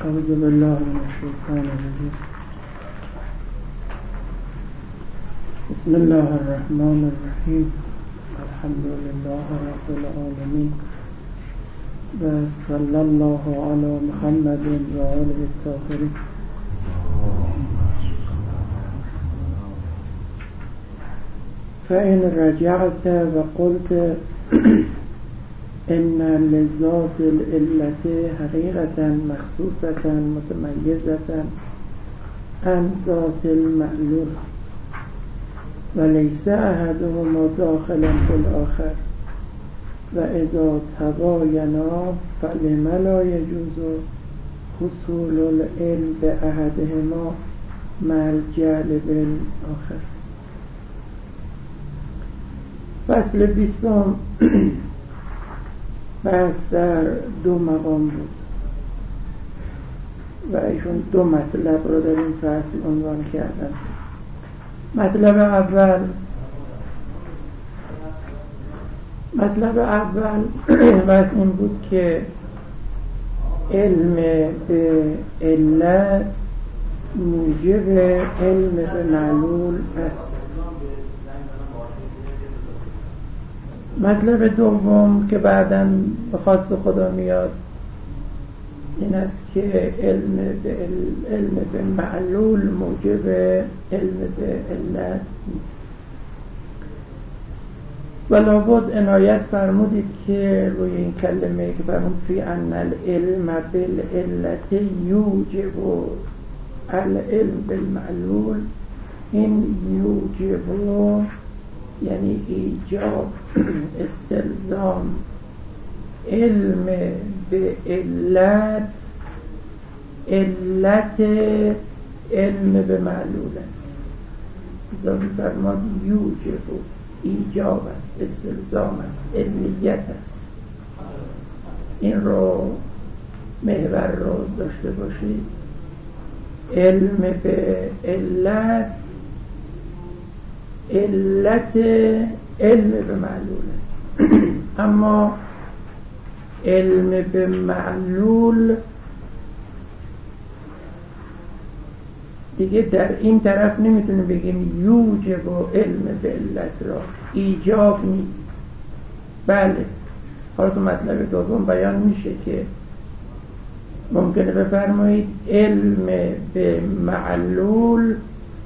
أعوذ بالله من الشيطان الرجيم. بسم الله الرحمن الرحيم. الحمد لله رب العالمين وصلى الله على محمد وآله الطاهرين. فإن رجعت وقلت إن لذات العلة حقيقة مخصوصة متميزة عن ذات المعلول وليس أحدهما داخلا في الآخر وإذا تباينا فلم لا يجوز حصول العلم بأحدهما مع الجهل بالآخر. فصل 20 بحث در دو مقام بود و ایشون دو مطلب رو در این فصل عنوان کردن. مطلب اول بحث این بود که علم به علت موجب علم به معلول است. مطلب دوم که بعداً به خواست خدا میاد این است که علم به معلول موجب علم به علت نیست. و لابد عنایت فرمودید که روی این کلمه که فرمود فی ان العلم بالعلت یوجب العلم بالمعلول، این یوجب یعنی ایجاب، استلزام علم به علت، علت علم به معلول است. ذاتی فرماد یوجب، ایجاب است، استلزام است، علیت است. این رو محور رو داشته باشید. علم به علت، علت علم به معلول است. اما علم به معلول دیگه در این طرف نمیتونیم بگیم یوجب و علم به علت را، ایجاب نیست. بله، حالا تو مطلب دوم بیان میشه که ممکنه بفرمایید علم به معلول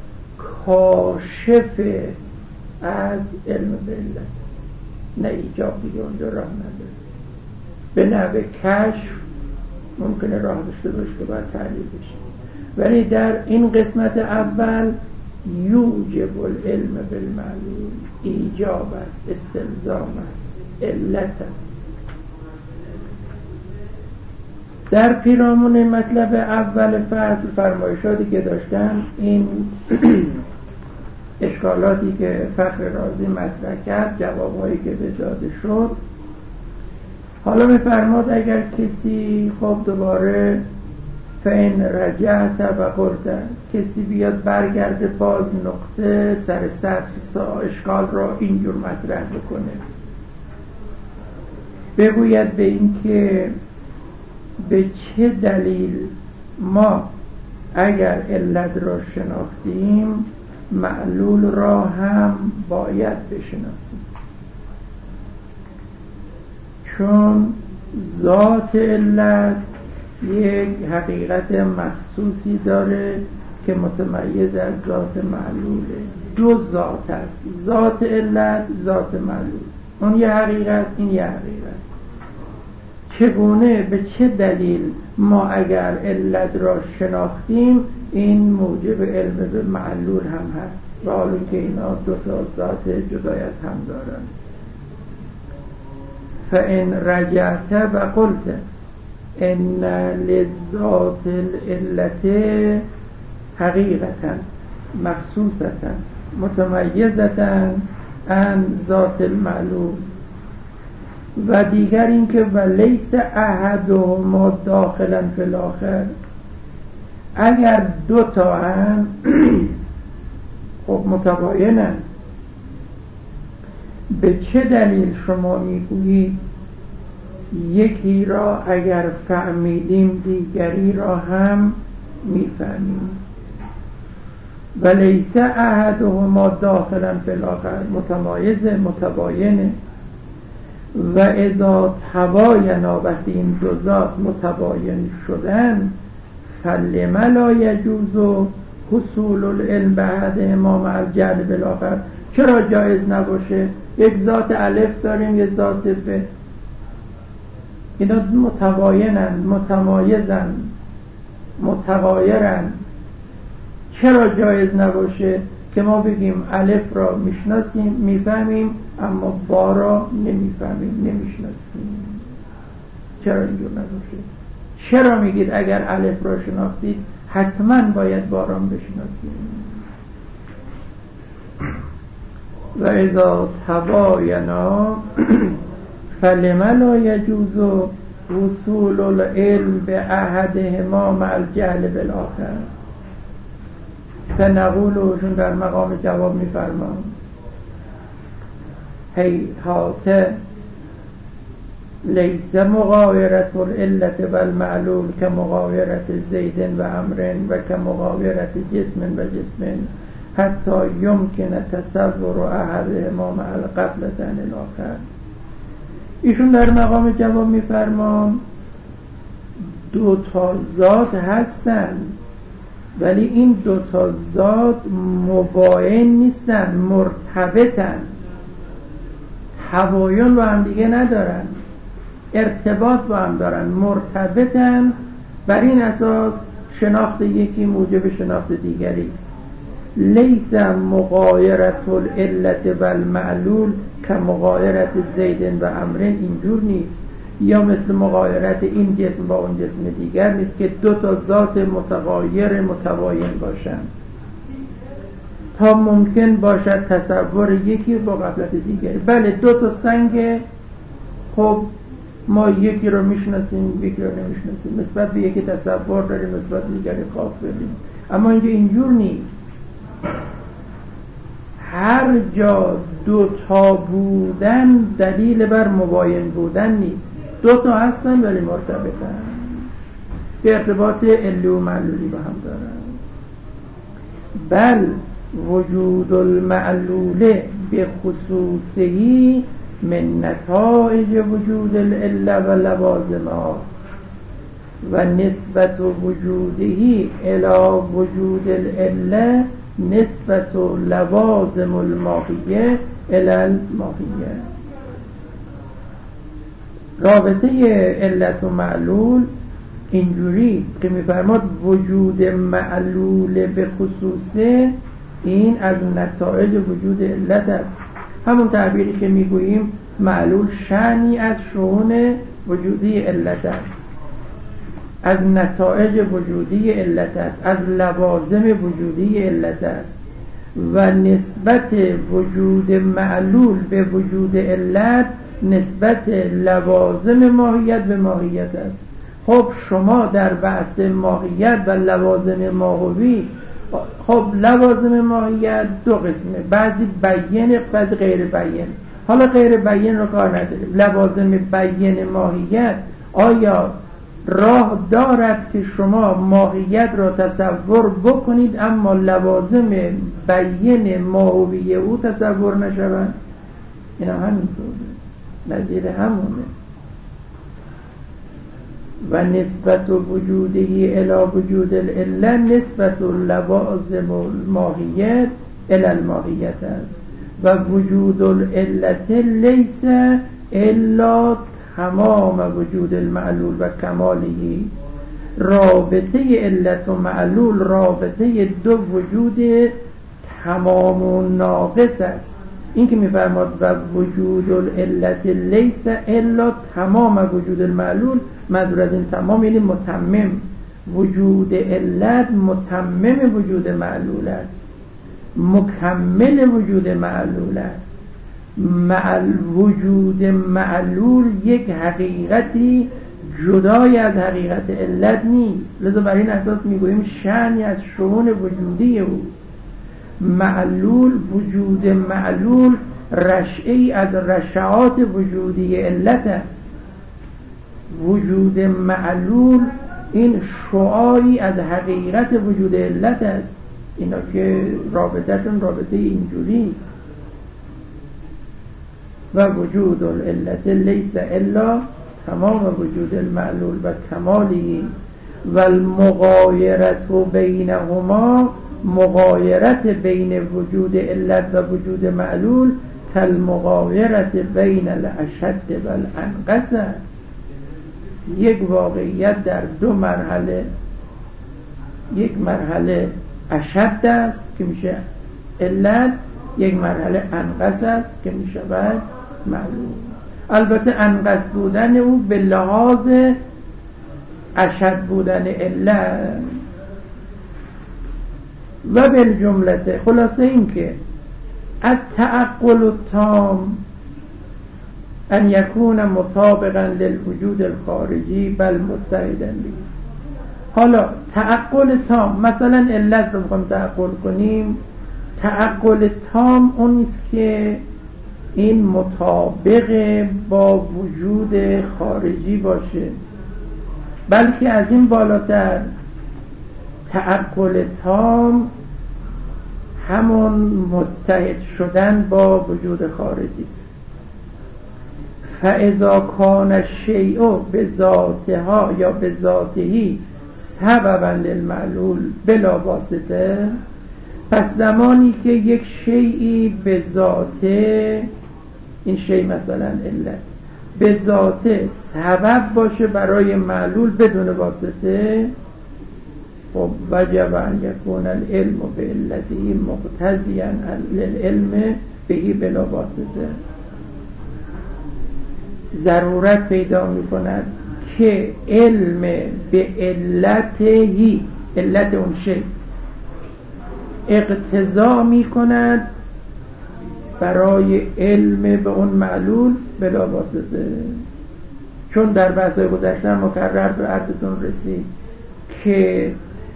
کاشف از علم به علت است، نه ایجاب. دیگه اونجا راه نداره. به نحو کشف ممکنه راه داشته باشه که باید تعلیل بشه، ولی در این قسمت اول یوجب العلم بالمعلول، ایجاب است، استلزام است، علت است. در پیرامون مطلب اول فصل فرمایشاتی که داشتن، این اشکالاتی که فخر رازی مطرح کرد، جوابهایی که به داده شد، حالا می‌فرماد اگر کسی خب دوباره فین رجعت و قلت، کسی بیاد برگرده باز نقطه سر سطر اشکال را اینجور مطرح بکنه، بگوید به این که به چه دلیل ما اگر علت را شناختیم معلول را هم باید بشناسیم، چون ذات علت یک حقیقت مخصوصی داره که متمیز از ذات معلوله. دو ذات است، ذات علت، ذات معلول. اون یه حقیقت، این یه حقیقت. چگونه، به چه دلیل ما اگر علت را شناختیم این موجب علم به معلول هم هست، و حالا که اینا دو تا ذات جدایت هم دارن. فإن رجعت و قلت ان لذات العلت حقیقتا مخصوصتا متمیزتا عن ذات المعلول، و دیگر این که ولیس احدهما داخلا فی الاخر، اگر دو تا هم خب متباینن، به چه دلیل شما میگویید یکی را اگر فهمیدیم دیگری را هم میفهمیم. و لیس احدهما داخلا فی الاخر، متمایزه، متباینه. و اذا تباینا، وقتی این دو ذات متباین شدن، فلم لا یجوز حصول العلم به احدهما مع الجهل بالاخر، چرا جایز نباشه یک ذات الف داریم یک ذات ب، اینا متباینن، متمایزن، متغایرن، چرا جایز نباشه که ما بگیم الف را میشناسیم میفهمیم اما با را نمیفهمیم نمیشناسیم؟ چرا اینجور نباشه؟ چرا میگید اگر الف را شناختید حتما باید با را بشناسیم؟ و اذا تباینا فلم لا یجوز وصول العلم به احدهما مع الجهل بالاخر. فنقولشون در مقام جواب میفرمان هیهات لیس مغایرت العلت و المعلول که مغایرت زید و امر و که مغایرت جسم و جسم حتی یمکن تصور احدهما مع الغفلة عن الاخر. ایشون در مقام جواب میفرمان دو تا ذات هستن ولی این دو تا ذات مباین نیستن، مرتبطن، تباین با هم دیگه ندارن، ارتباط با هم دارن، مرتبطن. بر این اساس شناخت یکی موجب شناخت دیگری است. لیس مغایرت العلت و المعلول که مغایرت زید و امر، اینجور نیست، یا مثل مغایرت این جسم با اون جسم دیگر نیست که دو تا ذات متغایر متباین باشند تا ممکن باشد تصور یکی با غفلت دیگری. بله دو تا سنگ، خب ما یکی رو میشناسیم یکی رو نمیشناسیم، نسبت به یکی تصور داریم نسبت به دیگری خواب داریم، اما اینجا اینجور نیست. هر جا دو تا بودن دلیل بر مباین بودن نیست، دو تا هستن ولی مرتبطن، به ارتباط علی و معلولی با هم دارن. بل وجود المعلول به خصوصی من نتائج وجود العله و لوازمها و نسبت وجودهی الی وجود العله نسبت لوازم الماهیه الی الماهیه. رابطه علت و معلول اینجوری است که می‌فرماد وجود معلول به خصوصه این از نتایج وجود علت است. همون تعبیری که میگوییم معلول شأنی از شؤون وجودی علت است، از نتایج وجودی علت است، از لوازم وجودی علت است و نسبت وجود معلول به وجود علت نسبت لوازم ماهیت به ماهیت است. خب شما در بحث ماهیت و لوازم ماهوی، خب لوازم ماهیت دو قسمه، بعضی بیان بعضی غیر بیان. حالا غیر بیان رو کار نداریم، لوازم بیان ماهیت آیا راه دارد که شما ماهیت را تصور بکنید اما لوازم بیان ماهوی او تصور نشوند؟ اینا همینطوره، نظیر همونه. و نسبت وجودهی الی وجود العله نسبت لوازم الماهیت الی الماهیت است و وجود العلت لیس الا تمام وجود المعلول و کمالی. رابطه علت و معلول رابطه دو وجود تمام و ناقص است. این که میفرماد و وجود العلت لیس الا تمام وجود المعلول، منظور از این تمام یعنی متمم. وجود علت متمم وجود معلول است، مکمل وجود معلول است. وجود معلول یک حقیقتی جدای از حقیقت علت نیست، لذا بر این اساس میگوییم شأنی از شؤون وجودی اوست. معلول، وجود معلول رشعی از رشعات وجودی علت است. وجود معلول این شعاری از حقیقت وجود علت است. اینا که رابطه‌شون رابطه اینجوری است. و وجود العلت لیس الا تمام وجود المعلول و کمالی و المغایرت بینهما، مغایرت بین وجود علت و وجود معلول کالمغایرت بین الاشد و الانقص است. یک واقعیت در دو مرحله، یک مرحله اشد است که میشه علت، یک مرحله انقص است که میشه معلول. البته انقص بودن او به لحاظ اشد بودن علت. و بالجمله خلاصه این که التعقل التام ان یکون مطابقا للوجود الخارجی بل متحدا به. حالا تعقل تام، مثلا علت رو بخوام تعقل کنیم، تعقل تام اون نیست که این مطابق با وجود خارجی باشه، بلکه از این بالاتر تعقل تام همون متحد شدن با وجود خارجی است. فاذا کان الشیء بذاتها یا بذاتهی سببا للمعلول بلا واسطه، پس زمانی که یک شیئی به ذاته، این شیء مثلا علت به ذاته سبب باشه برای معلول بدون واسطه، خب وجب ان یکون العلم بعلته مقتضیا للعلم به بلا واسطه. ضرورت پیدا می کند که علم به علتهی، علت اون شیء اقتضا می کند برای علم به اون معلول بلا واسطه. چون در بحث گذشته مکرر به عرضتون رسید که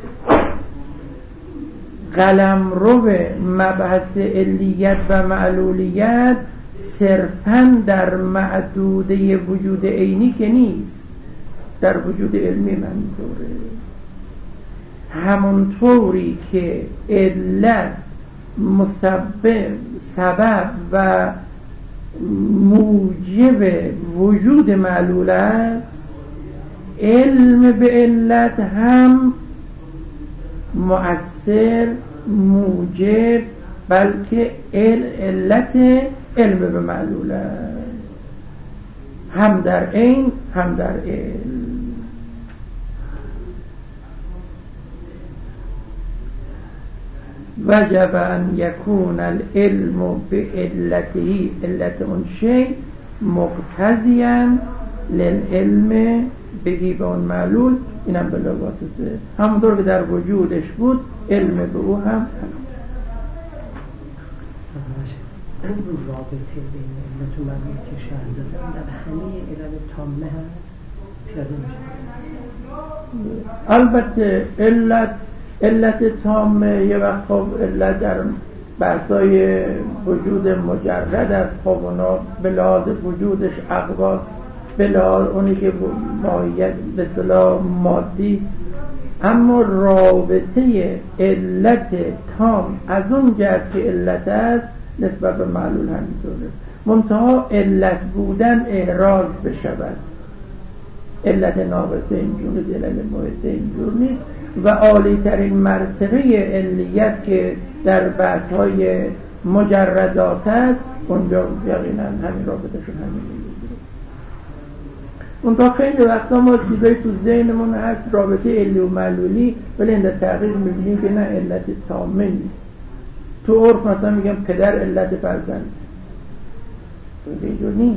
قلمرو مبحث علیت و معلولیت صرفاً در معدوده وجود عینی که نیست، در وجود علمی منظوره. همونطوری که علت مسبب، سبب و موجب وجود معلول است، علم به علت هم مؤثر، موجب، بلکه علت علم به معلول است، هم در عین هم در علم. وجب ان یکون العلم بعلته، علت اون شیء مقتضیا للعلم به اون معلول، اینم بلا واسطه. همونطور که در وجودش بود علم به او هم این رابطه بین علت و معلول که شرح دادن در همه علل تامه هست پیاده میشه. البته علت تامه یه وقت خب علت در بحثای وجود مجرد است، خب اونا به لحاظ وجودش اقواست، به لحاظ اونی که ماهیت به اصطلاح مادی است. اما رابطه علت تام از اون جهت که علت است نسبت به معلول همینطوره، منتها علت بودن اعراض بشود. علت ناقصه اینجور نیست، علت محیطه اینجور نیست. و عالی ترین مرتبه علیت که در بحث های مجردات است، اونجا یقینا همین رابطهشون همین میگیره. اونجا خیلی وقتا ما چیزایی تو ذهنمون هست رابطه علی و معلولی، ولی این در تحقیق میبینیم که نه، علت تامه نیست. تو عرف مثلا میگم پدر علت فرزند، اینجور نیست.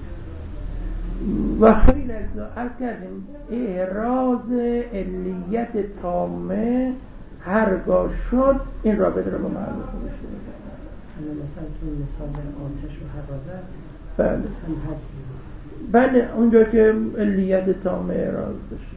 و خیلی عرض کردیم احراز علیت تامه هرگاه شد این رابطه رو با معلوم بشه. مثلا تو مثال آتش و حرارت بله هم هست. بله اونجا که علیت تامه احراز بشه.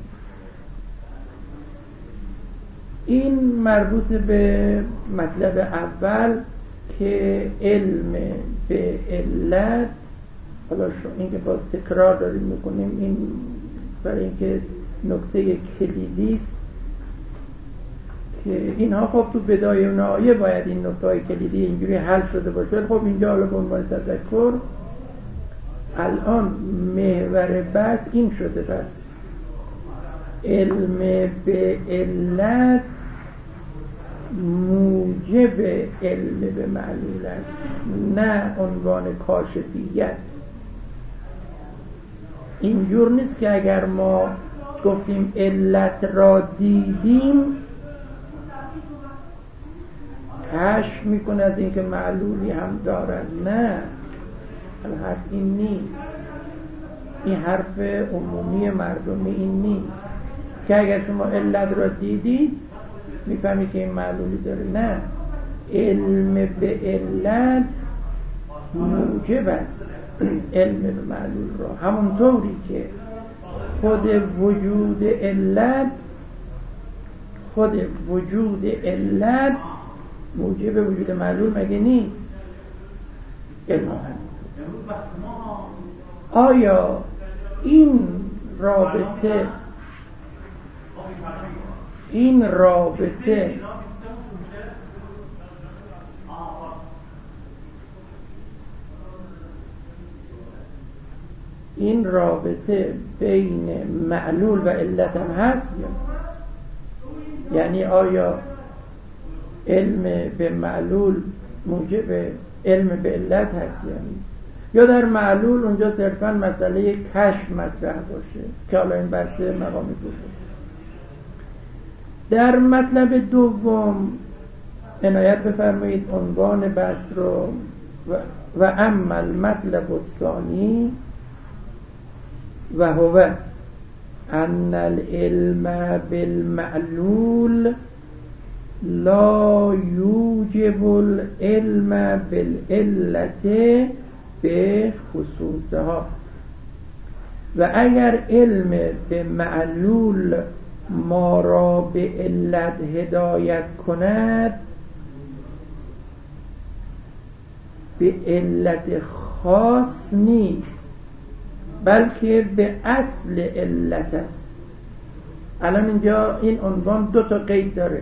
این مربوط به مطلب اول که علم به علت. حالا این که باز تکرار داریم میکنیم، این برای اینکه نکته کلیدی است که اینها خب تو بدایه و نهایه باید این نکته کلیدی اینجوری حل شده باشه. خب اینجا حالا به عنوان تذکر الان محور بحث این شده، پس علم به علت موجب علم به معلول است، نه عنوان کاشفیت. اینجور نیست که اگر ما گفتیم علت را دیدیم کشف میکنه از اینکه معلولی هم دارد، نه، الحق این نیست. این حرف عمومی مردمی این نیست که اگر شما علت را دیدید میفهمی که این معلولی داره. نه، علم به علت موجب است علم به معلول را، همونطوری که خود وجود علت موجب وجود معلول مگه نیست؟ علم آیا این رابطه بین معلول و علت هم هست یا نیست؟ یعنی آیا علم به معلول موجب علم به علت هست یا نیست؟ یا در معلول اونجا صرفا مسئله کشف مطرح باشه که حالا این بحث مقامی بود. در مطلب دوم عنایت بفرمایید عنوان بحث رو و اما المطلب الثانی و هو ان العلم بالمعلول لا یوجب العلم بالعلت به خصوصها. و اگر علم به معلول ما را به علت هدایت کند، به علت خاص نیست بلکه به اصل علت است. الان اینجا این عنوان دو تا قید داره،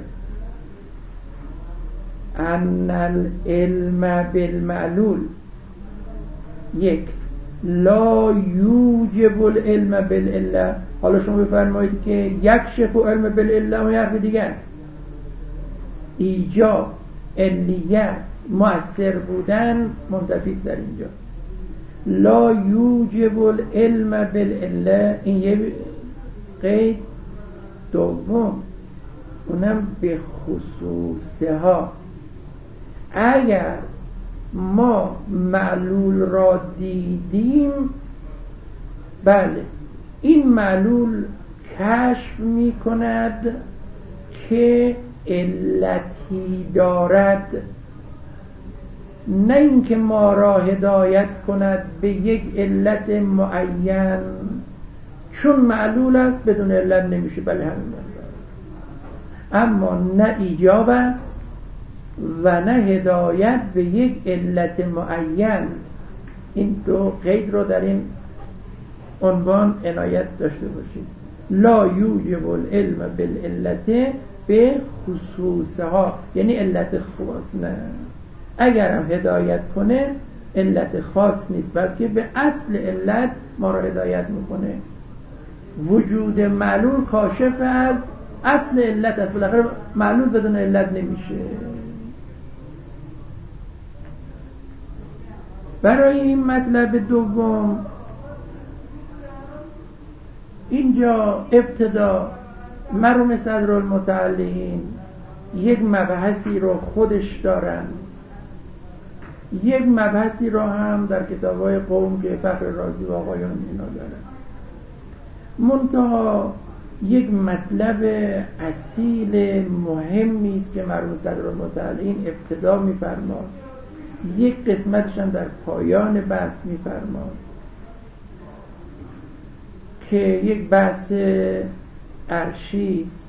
ان العلم بالمعلول، یک، لا یوجب العلم بالعلة. حالا شما بفرمایید که یکشف علم بالعلة و حرف دیگه است. ایجاب، علیت، مؤثر بودن منتفی است در اینجا. لا یوجب العلم بالعلة، این یه قید. دوم، اونم به خصوصها. اگر ما معلول را دیدیم، بله، این معلول کشف می کند که علتی دارد، نه اینکه ما را هدایت کند به یک علت معین. چون معلول است بدون علت نمیشه، بله همین. اما نه ایجاب است و نه هدایت به یک علت معین. این دو قید رو در این عنوان عنایت داشته باشید. لا یوجب العلم بالعلت به خصوصها، یعنی علت خاص نه. اگر هم هدایت کنه علت خاص نیست بلکه به اصل علت ما را هدایت میکنه. وجود معلول کاشف از اصل علت است، بالاخره معلول بدون علت نمیشه. برای این مطلب دوم اینجا ابتدا مرحوم صدرالمتعلقین یک مبحثی رو خودش دارن، یک مبحثی رو هم در کتاب‌های قوم که فخر رازی و آقایان اینا دارن. منتها یک مطلب اصیل مهمی است که مرحوم صدرالمتعلقین ابتدا می‌فرماد، یک قسمتش هم در پایان بحث می‌فرماد که یک بحث عرشی است.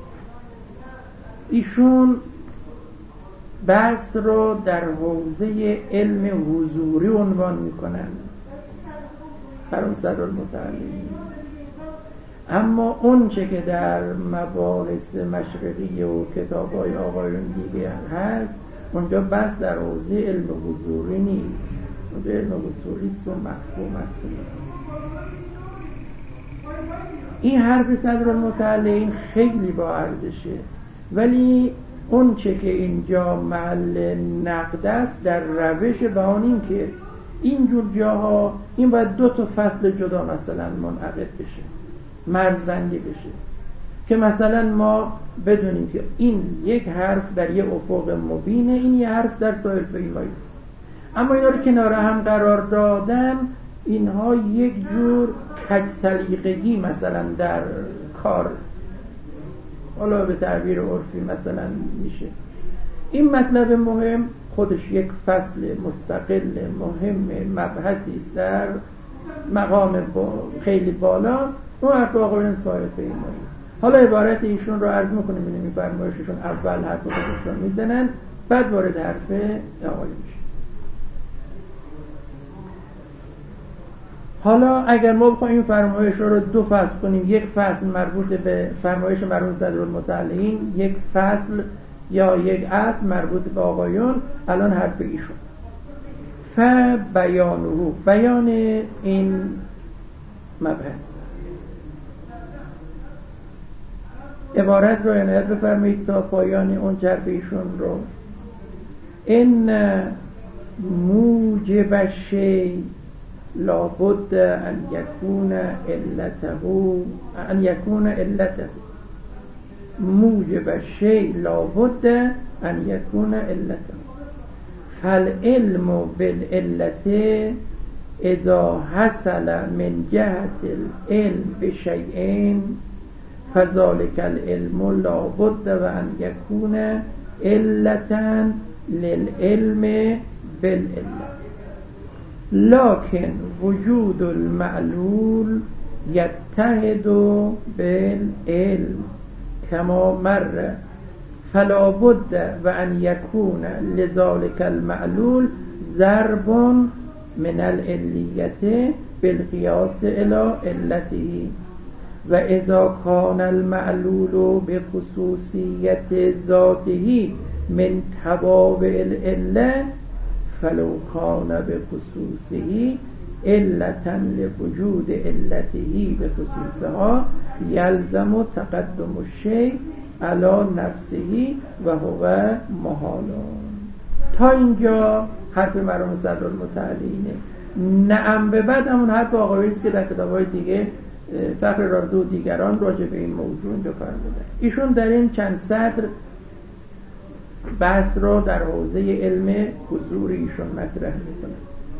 ایشون بحث رو در حوزه علم حضوری عنوان میکنن. مرحوم صدرالمتعلقین اما اون چه که در مباحث مشرقی و کتاب‌های آقایون دیگه هست، اونجا بس در حوزه علم حضوری نیست، اونجا علم حضوری است و مفهوم است. این حرف صدرالمتعلین خیلی با ارزشه، ولی اون چه که اینجا محل نقد است در روش بیان، این که اینجور جاها این باید 2 فصل جدا مثلا منعقد بشه، مرزبندی بشه، که مثلا ما بدونیم که این یک حرف در یه افق مبینه، این یه حرف در ساحل پیمایی است، اما اینا رو کنار هم قرار دادن، اینها یک جور کج سلیقگی مثلا در کار، حالا به تعبیر عرفی مثلا میشه. این مطلب مهم خودش یک فصل مستقل مهم مبحثی است در مقام خیلی بالا، اون حرف آقایون صاحب پیمایی. حالا عبارت ایشون رو عرض میکنیم، ببینیم این فرمایششون اول حرف خودشون میزنن، بعد وارد حرف آقایون میشه. حالا اگر ما بخوایم این فرمایش رو 2 فصل کنیم، یک فصل مربوط به فرمایش مرحوم صدرالمتعلین، یک فصل یا یک اصل مربوط به آقایون، الان حرف ایشون. فبیانه، بیان این مبحث، عبارت رو عنایت بفرمایید تا پایان اون حرف ایشون رو. این موجب الشیء لابد ان یکون علته، موجب الشیء لابد ان یکون علته، فالعلم بالعلة اذا حصل من جهة العلم بشیء فذلك العلم لابد و ان یکون علة للعلم بالعلة، لكن وجود المعلول يتحد بالعلم كما مر، فلا بد و ان يكون لذلك المعلول ضرب من العلیة بالقياس الى علته، و اذا كان المعلول بخصوصیت ذاته من توابع العلة فلو كان بخصوصه علة لوجود علته بخصوصها يلزم تقدم الشيء على نفسه و هو محال. تا اینجا حرف مرحوم صدرالمتعلینه. نعم به بعد همون حرف آقایی است که در کتاب‌های دیگه فخر رازی و دیگران راجع به این موضوع اینجا فرمودن. ایشون در این چند سطر بحث رو در حوزه علم حضور ایشون مطرح میکنه.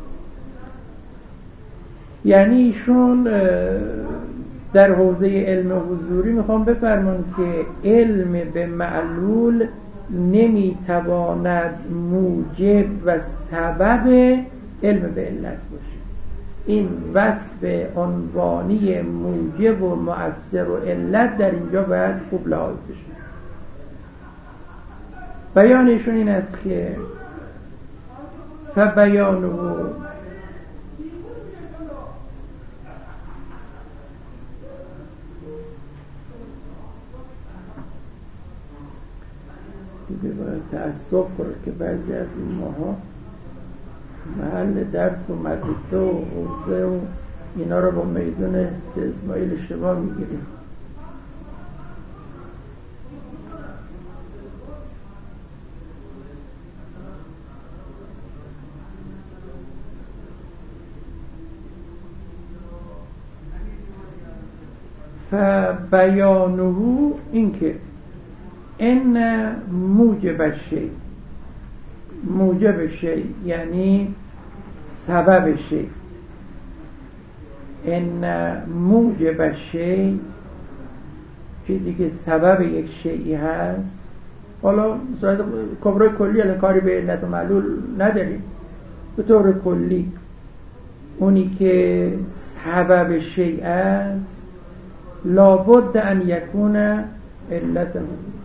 یعنی ایشون در حوزه علم حضوری میخوام بفرمان که علم به معلول نمیتواند موجب و سبب علم به علت باشه. این وصف عنوانی موجب و مؤثر و علت در اینجا باید خوب لحاظ بشه. بیانشون این است که فبیانه دیگه باید تأسف کرد که بعضی از ماها محل درس و مدرسه و حوزه و اینا رو با میدون سه اسماعیل اشتباه میگیریم. فبیانه این که این موجب شیء، موجب شیء یعنی سبب شیء، این موجب شیء چیزی که سبب یک شیئی هست. حالا صورت کبرای کلی الان کاری به علت و معلول نداریم، به طور کلی اونی که سبب شیء است لابد ان یکون علته،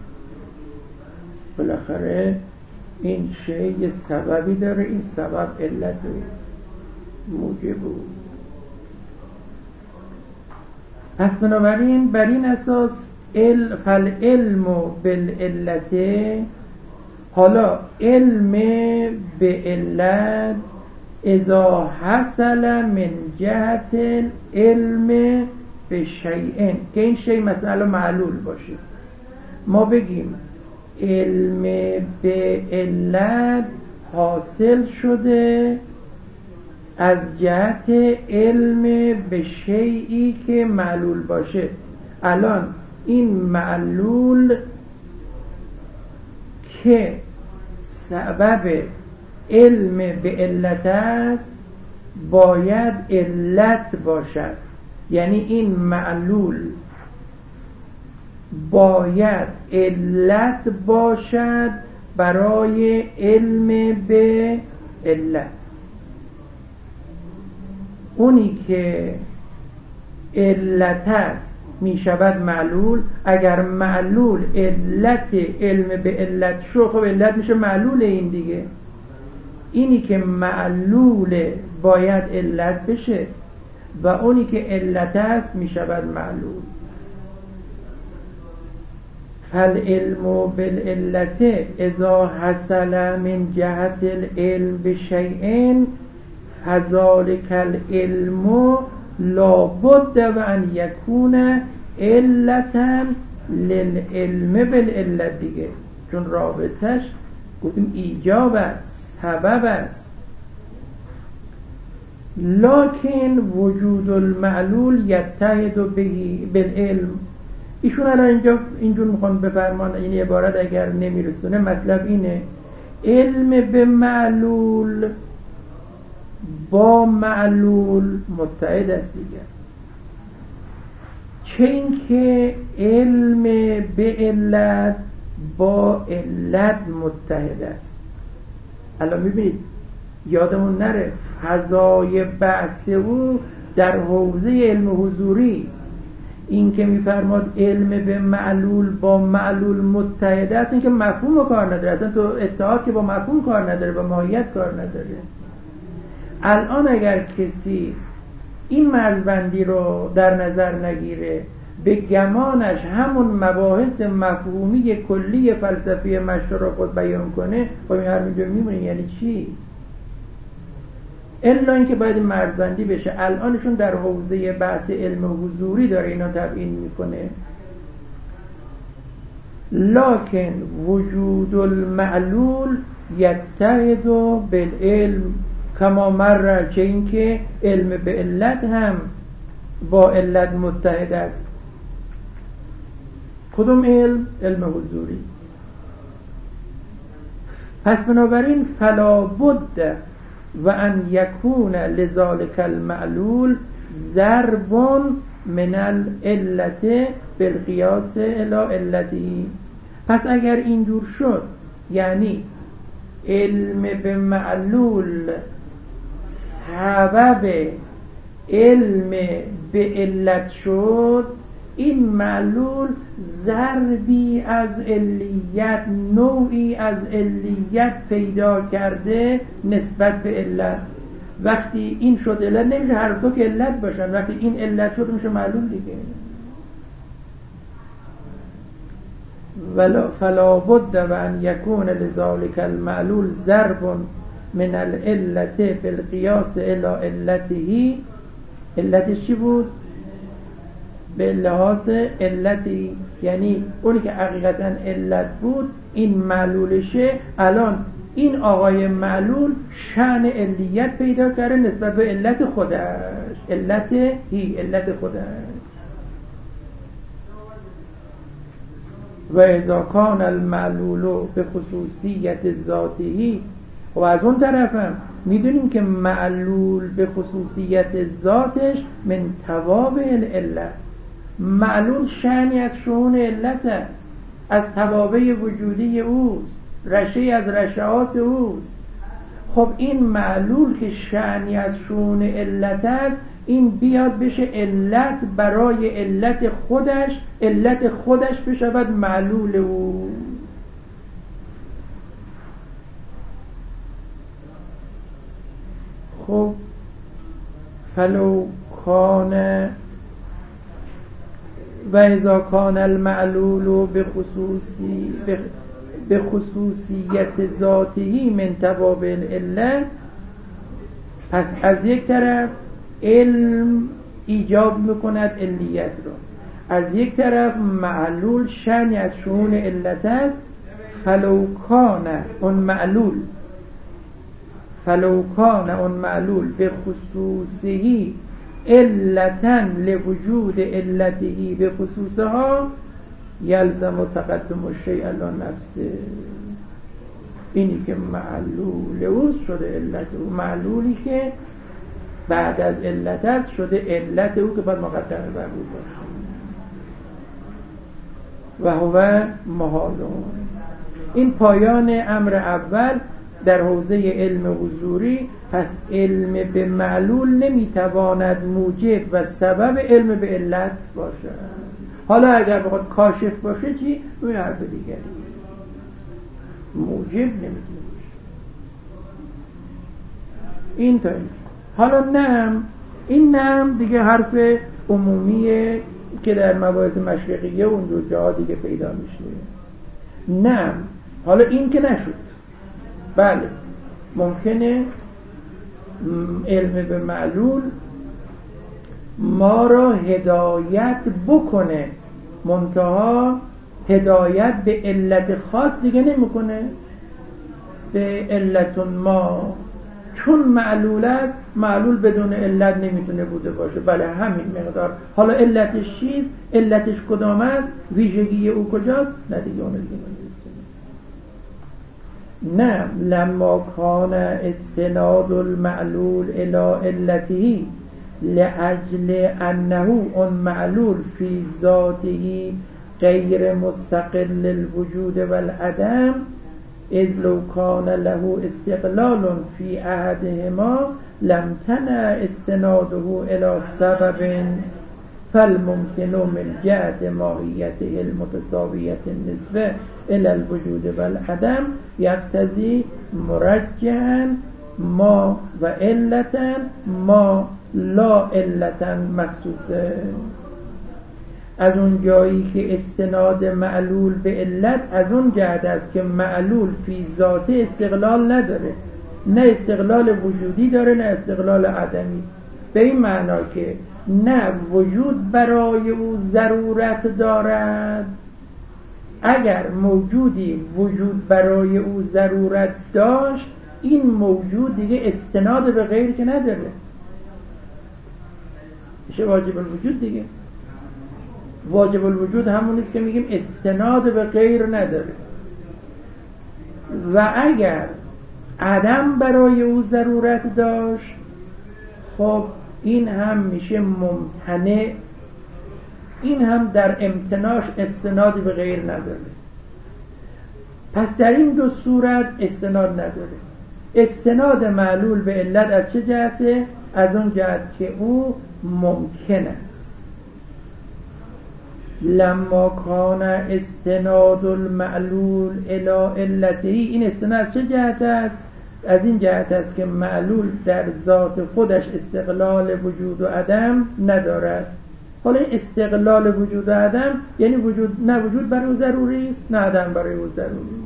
بالاخره این شیء یه سببی داره، این سبب علت موجب. پس بنابراین بر این اساس فالعلم بالعلت، حالا علم به علت اذا حصل من جهت علم به شیئن، که این شیء مثلا معلول باشه، ما بگیم علم به علت حاصل شده از جهت علم به شیئی که معلول باشه. الان این معلول که سبب علم به علت است باید علت باشد، یعنی این معلول باید علت باشد برای علم به علت. اونی که علت است می شود معلول. اگر معلول علت علم به علت شو، خب علت میشه معلول این دیگه. اینی که معلول باید علت بشه و اونی که علت است می شود معلول. فالعلم بالعلت اذا حصل من جهت العلم بشیء فذلک العلم لابد و ان یکون علتا للعلم بالعلت دیگه، چون رابطش گفتیم ایجاب است، سبب است. لکن وجود المعلول یتحد به بالعلم. ایشون الان اینجور میخوان بفرمان این عبارت اگر نمیرسونه مطلب اینه علم به معلول با معلول متحد است دیگه، چه این که علم به علت با علت متحد است. الان میبینید یادمون نره فضای بحث او در حوزه علم حضوری است. این که میفرماد علم به معلول با معلول متحد است، این که مفهوم کار نداره، اصلا تو اتحاد که با مفهوم کار نداره، با ماهیت کار نداره. الان اگر کسی این مرزبندی رو در نظر نگیره، به گمانش همون مباحث مفهومی کلی فلسفی مشروع رو خود بیان کنه، با این همینجا میمونه. یعنی چی؟ الا اینکه باید این مرزبندی بشه. الانشون در حوزه بحث علم حضوری داره اینا تبیین میکنه. لکن وجود المعلول یتحد بالعلم کما مر، چه این که علم به علت هم با علت متحد است. کدوم علم؟ علم حضوری. پس بنابراین فلا بد و ان یکون لذالک المعلول ضرب من العلت بالقیاس الی علته. پس اگر اینجور شد، یعنی علم به معلول سبب علم به علت شد، این معلول ضربی از علیت، نوعی از علیت پیدا کرده نسبت به علت. وقتی این شد علت، نمیشه هر دو که علت باشن. وقتی این علت شد میشه معلول دیگه. فلا بد و ان یکون لذالک المعلول ضرب من العلت بالقیاس الی علته. علتش چی بود؟ به لحاظ علتی، یعنی اونی که حقیقتا علت بود این معلولشه. الان این آقای معلول شأن علیت پیدا کرده نسبت به علت خودش، علت خودش. و اذا کان المعلول به خصوصیت ذاته، و از اون طرفم میدونیم که معلول به خصوصیت ذاتش من توابع العلت، معلول شأنی از شؤون علت است، از توابع وجودی اوست، رشه از رشهات اوست. خب این معلول که شأنی از شؤون علت است، این بیاد بشه علت برای علت خودش بشود معلول او. خب فلو کان و اذا کان المعلول به خصوصیت ذاتی من توابع العلت، پس از یک طرف علم ایجاب میکند علیت را، از یک طرف معلول شأنی از شؤون علت است. فلو کان اون معلول به خصوصی علتا لوجود علته به خصوصها یلزم و تقدم الشیء علی نفسه. اینی که معلول اوست شده علت او، معلولی که بعد از علت است شده علت او که باید مقدمه بر او باشه. و هو محالون. این پایان امر اول در حوزه علم حضوری. پس علم به معلول نمیتواند موجب و سبب علم به علت باشد. حالا اگر بخواد کاشف باشه چی؟ روی حرف دیگری موجب نمیتونه باشه. این تا این. حالا نعم، این نعم دیگه حرف عمومیه که در مباحث مشرقیه اون دو جا دیگه پیدا میشه. نعم، حالا این که نشد، بله ممکنه علم به معلول ما را هدایت بکنه، منتها هدایت به علت خاص دیگه نمیکنه، به علت ما، چون معلول است. معلول بدون علت نمیتونه بوده باشه، بله همین مقدار. حالا علتش چیست؟ علتش کدام است؟ ویژگی او کجاست؟ نه دیگه اون دیگه نه. لما کان استناد المعلول الى علته لأجل انه اون معلول فی ذاته غیر مستقل الوجود والعدم، اذ لو کان له استقلال فی احدهما لم تنع استناده الى سبب، فالممکن من جهت ماهیته المتساویة النسبة الى الوجود والعدم یقتضی مرجحا ما و علتا ما لا علتا مخصوصه. از اون جایی که استناد معلول به علت از اون جهت است که معلول فی ذاته استقلال نداره، نه استقلال وجودی داره نه استقلال عدمی، به این معنا که نه وجود برای او ضرورت دارد. اگر موجودی وجود برای او ضرورت داشت، این موجود دیگه استناد به غیر که نداره، میشه واجب الوجود دیگه. واجب الوجود همون است که میگیم استناد به غیر نداره. و اگر عدم برای او ضرورت داشت، خب این هم میشه ممتنع، این هم در امتناعش استنادی به غیر نداره. پس در این دو صورت استناد نداره. استناد معلول به علت از چه جهته؟ از اون جهت که او ممکن است. لما کان استناد المعلول الی علته، این استناد از چه جهت است؟ از این جهت است که معلول در ذات خودش استقلال وجود و عدم ندارد. حالا این استقلال وجود و عدم یعنی وجود، نه وجود برای او ضروری است نه عدم برای او ضروری.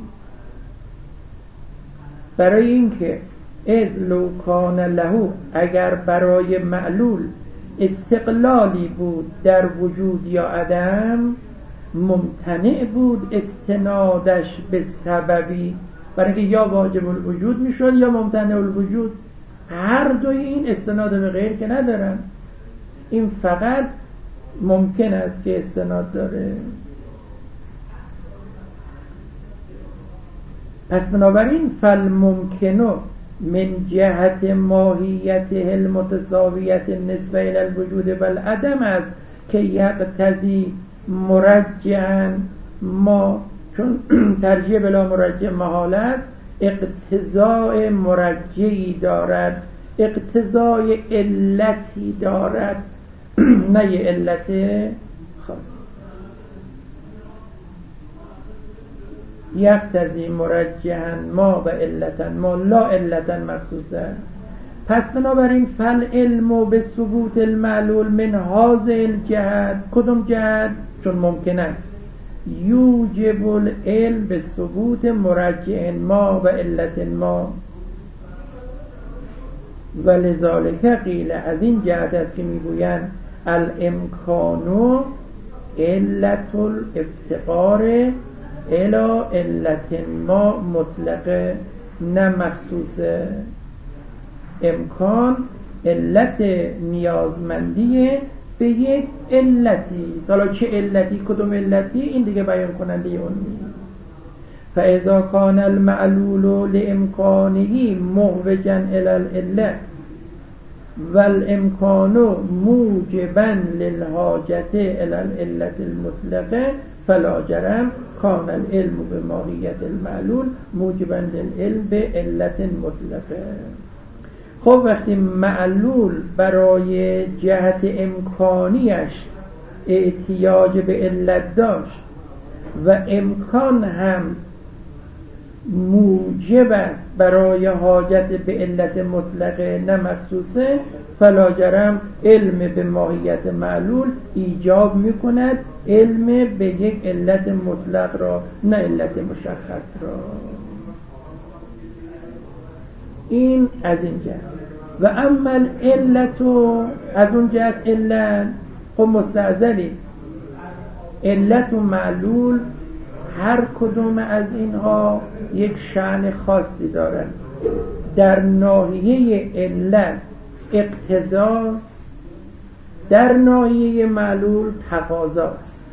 برای اینکه اذ لو کان له، اگر برای معلول استقلالی بود در وجود یا عدم، ممتنع بود استنادش به سببی، برای اینکه یا واجب الوجود میشد یا ممتنع الوجود. هر دوی این استناد به غیر که ندارن، این فقط ممکن است که استناد داره. پس بنابراین فالممکنو من جهت ماهیته المتساویت نسبه الى الوجود والعدم است که یقتضی مرجعا ما، چون ترجیح بلا مرجع محال است، اقتضاء مرجعی دارد، اقتضای علتی دارد، نه یه علت خاص. یقتضی مرجعا ما و علتا ما لا علتا مخصوصه. پس بنابراین فل علم به ثبوت المعلول من هذه الجهت، کدوم جهت؟ چون ممکن است یوجب العلم به ثبوت مرجع ما و علت ما، و لذالک قیل، از این جهت است که میگویند الامکان علت الافتقار الی علت ما مطلقه نه مخصوصه. امکان علت نیازمندی به یک علتی، حالا چه علتی، کدوم علتی، این دیگه بیان کننده اون نیست. فاذا کان المعلول لامکانه موجبا الی العله والامکان موجبا للحاجة الی العلة المطلقه فلا جرم کان العلم بماهیت المعلول موجبا للعلم به علت مطلقه. خب وقتی معلول برای جهت امکانیش احتیاج به علت داشت و امکان هم موجب است برای حاجت به علت مطلقه نه مخصوصه، فلا جرم علم به ماهیت معلول ایجاب میکند علم به یک علت مطلق را نه علت مشخص را. این از این جهت. و اما علت، از اون جهت علت خب مستعزلی، علت و معلول هر کدوم از اینها یک شأن خاصی دارند. در ناحیه علت اقتضاست، در ناحیه معلول تقاضاست.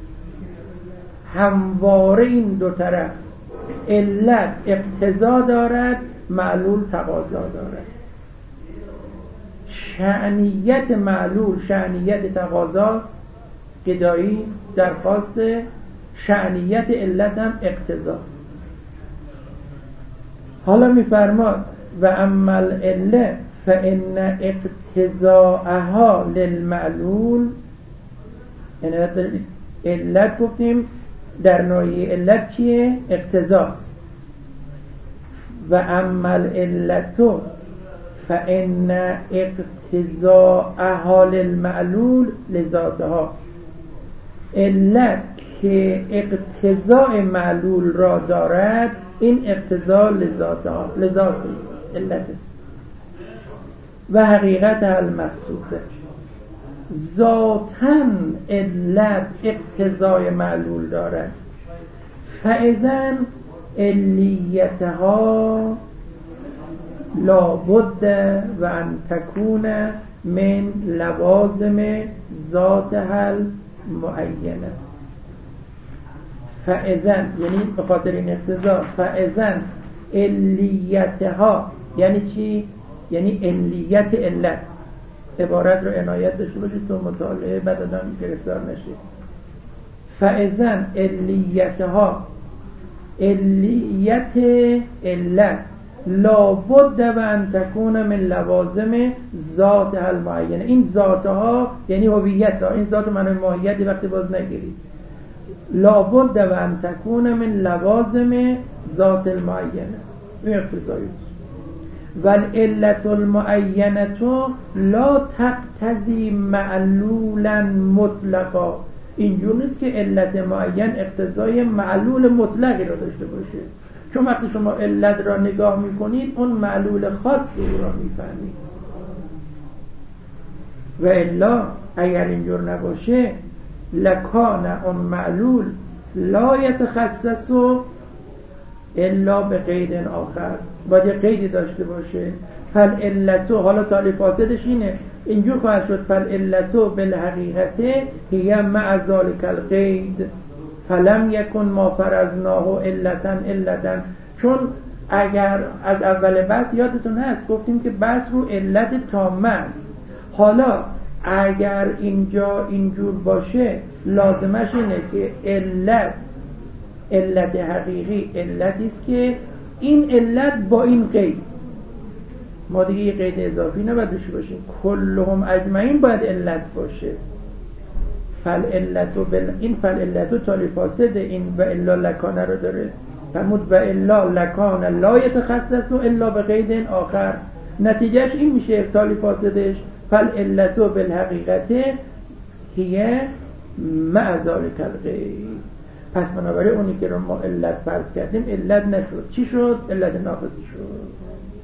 همواره این دو طرف، علت اقتضا دارد، معلول تقاضا دارد. شأنیت معلول شأنیت تقاضاست، گدایی است، درخواست. شأنیت علت هم اقتضاست. حالا میفرماد و اما العله فان اقتضاءها للمعلول، علت گفتیم در ناحیه علت چیه؟ اقتضاست. و اما العلت فان اقتضاءها للمعلول لذاتها، علت که اقتضاء معلول را دارد این اقتضاء لذات هاست، لذات علت است. و حقیقت المخصوصه، ذاتاً علت اقتضاء معلول دارد. فاذا علیتها لابد و ان تکون من لوازم ذاتها المعینه. فاذن یعنی به خاطر این اقتضا، فاذن علیتها یعنی چی؟ یعنی علیت علت. عبارت رو عنایت داشته باشید تو مطالعه بعد آدم گرفتار نشید. فاذن علیتها، علیت علت لابد و ان تکون من لوازم ذاتها المعینه. این ذاتها یعنی هویت ها، این ذات معنی ماهیتی وقتی باز نگیرید. لابد و ان تکون من لوازم ذات المعینه، این اقتضایی است. والعلت المعینه لا تقتضی معلولا مطلقا. اینجور نیست که علت معین اقتضای معلول مطلقی را داشته باشه، چون وقتی شما علت را نگاه میکنید اون معلول خاصی را میفهمید. و الا اگر اینجور نباشه لکان اون معلول لا یتخصص الا به قید آخر، باید یه قیدی داشته باشه. فالعلت، حالا تالی فاسدش اینه، اینجور خواهد شد فالعلت بالحقیقت هی مع ذالک القید فلم یکن ما فرضناه علتا. چون اگر از اول بحث یادتون هست گفتیم که بحث رو علت تامه است. حالا اگر اینجا اینجور باشه لازمش اینه که علت حقیقی علتی است که این علت با این قید، ما دیگه یه قید اضافی نباید داشته باشیم، کلهم اجمعین باید علت باشه. این فالعلت تالی فاسد این و الا لکانه رو داره، فرمود و الا لکان لا یتخصص الا به قید آخر. نتیجهش این میشه ابطالی فاسدش فالعلت بالحقیقت هیه مع ذلک الغیر. پس بنابراین اونی که رو ما علت فرض کردیم علت نشد. چی شد؟ علت ناقصی شد.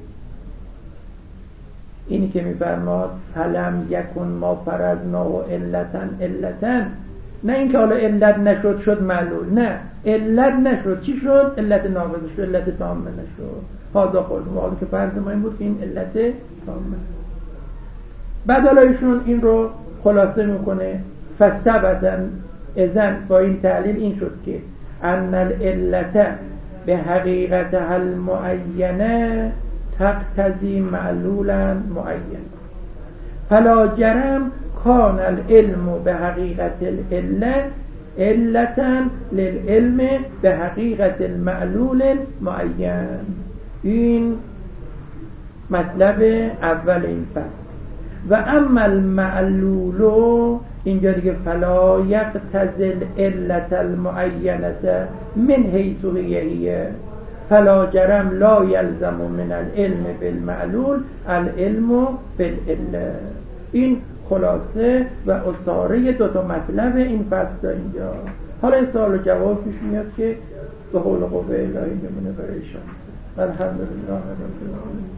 اینی که میفرماد فلم یکن ما فرضناه علتن، نه اینکه حالا علت نشد شد معلول، نه علت نشد چی شد؟ علت ناقصی شد، علت تامه نشد. هازا خودم حالا که فرض ما این بود که این علت تامه است. بعد حالا ایشون این رو خلاصه میکنه فثبتن اذن با این تعلیل این شد که ان العلت به حقیقت المعینه تقتضی معلولا معین فلا جرم کان العلم به حقیقت العله علتا للعلم به حقیقت المعلول معین. این مطلب اول این فصل. و اما المعلول اینجا دیگه فلا یقتضی العلت المعینه من حیث هی فلا جرم لا یلزم من العلم بالمعلول العلم بالعله. این خلاصه و اصاره دوتا مطلب این فصل تا اینجا. حالا این سوال و جواب پیش میاد که به حول و قوه الهی نمونه برایشان. الحمدلله رب العالمین.